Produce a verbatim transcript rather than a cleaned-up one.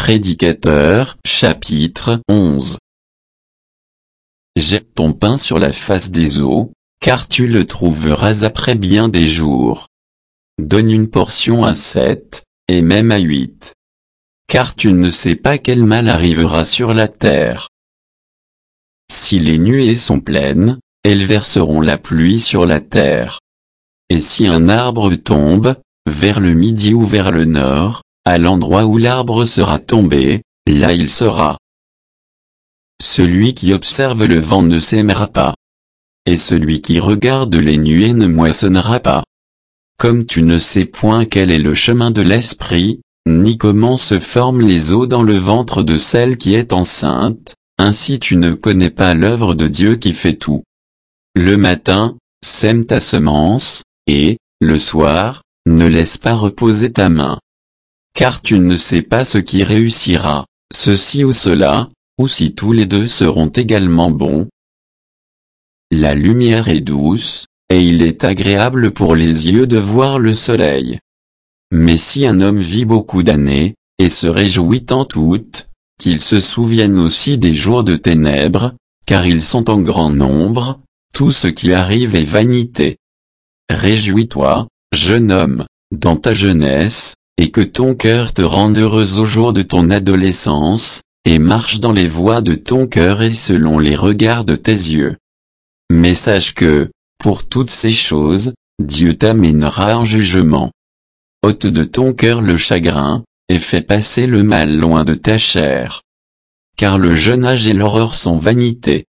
Prédicateur, chapitre onze. Jette ton pain sur la face des eaux, car tu le trouveras après bien des jours. Donne une portion à sept, et même à huit. Car tu ne sais pas quel mal arrivera sur la terre. Si les nuées sont pleines, elles verseront la pluie sur la terre. Et si un arbre tombe, vers le midi ou vers le nord, à l'endroit où l'arbre sera tombé, là il sera. Celui qui observe le vent ne sèmera pas. Et celui qui regarde les nuées ne moissonnera pas. Comme tu ne sais point quel est le chemin de l'esprit, ni comment se forment les os dans le ventre de celle qui est enceinte, ainsi tu ne connais pas l'œuvre de Dieu qui fait tout. Le matin, sème ta semence, et, le soir, ne laisse pas reposer ta main. Car tu ne sais pas ce qui réussira, ceci ou cela, ou si tous les deux seront également bons. La lumière est douce, et il est agréable pour les yeux de voir le soleil. Mais si un homme vit beaucoup d'années, et se réjouit en toutes, qu'il se souvienne aussi des jours de ténèbres, car ils sont en grand nombre, tout ce qui arrive est vanité. Réjouis-toi, jeune homme, dans ta jeunesse, et que ton cœur te rende heureux au jour de ton adolescence, et marche dans les voies de ton cœur et selon les regards de tes yeux. Mais sache que, pour toutes ces choses, Dieu t'amènera en jugement. Ôte de ton cœur le chagrin, et fais passer le mal loin de ta chair. Car le jeune âge et l'horreur sont vanité.